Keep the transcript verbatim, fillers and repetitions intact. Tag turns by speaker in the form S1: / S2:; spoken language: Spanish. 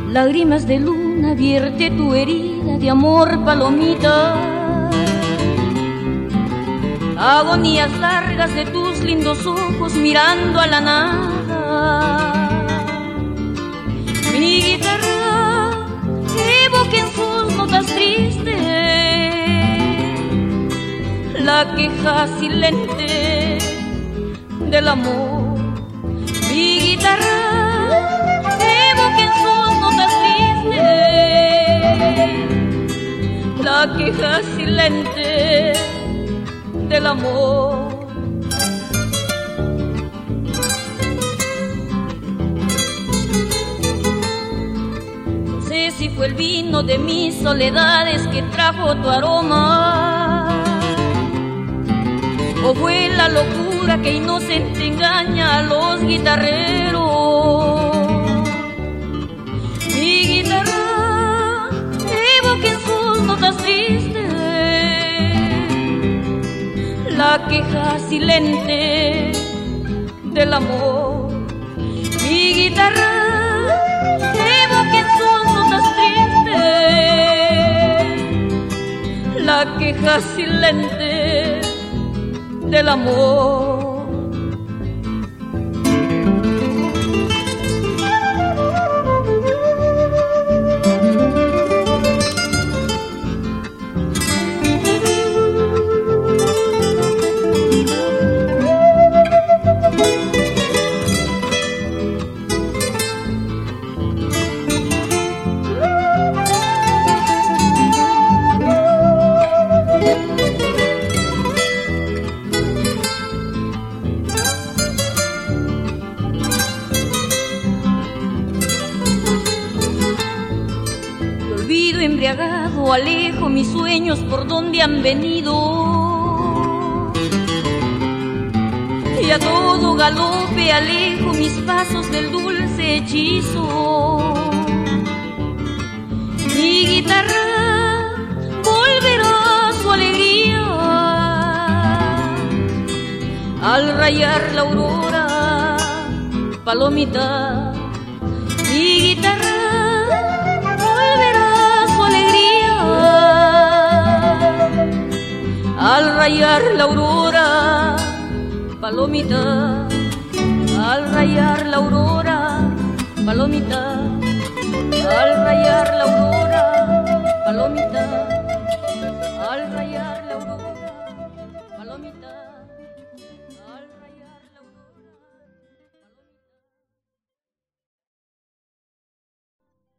S1: Lágrimas de luna vierte tu herida de amor, palomita. Agonías largas de tus lindos ojos mirando a la nada. Mi guitarra evoca en sus notas tristes la queja silente del amor. Mi guitarra evoca en sus notas tristes la queja silente del amor. No sé si fue el vino de mis soledades que trajo tu aroma, o fue la locura que inocente engaña a los guitarreros. Mi guitarra evoca en sus notas tristes la queja silente del amor. Mi guitarra evoca en sus notas tristes la queja silente del amor. Embriagado alejo mis sueños por donde han venido, y a todo galope alejo mis pasos del dulce hechizo. Mi guitarra volverá a su alegría al rayar la aurora, palomita. Mi guitarra al rayar la aurora, palomita. Al rayar la aurora, palomita. Al rayar la aurora, palomita. Al rayar la aurora.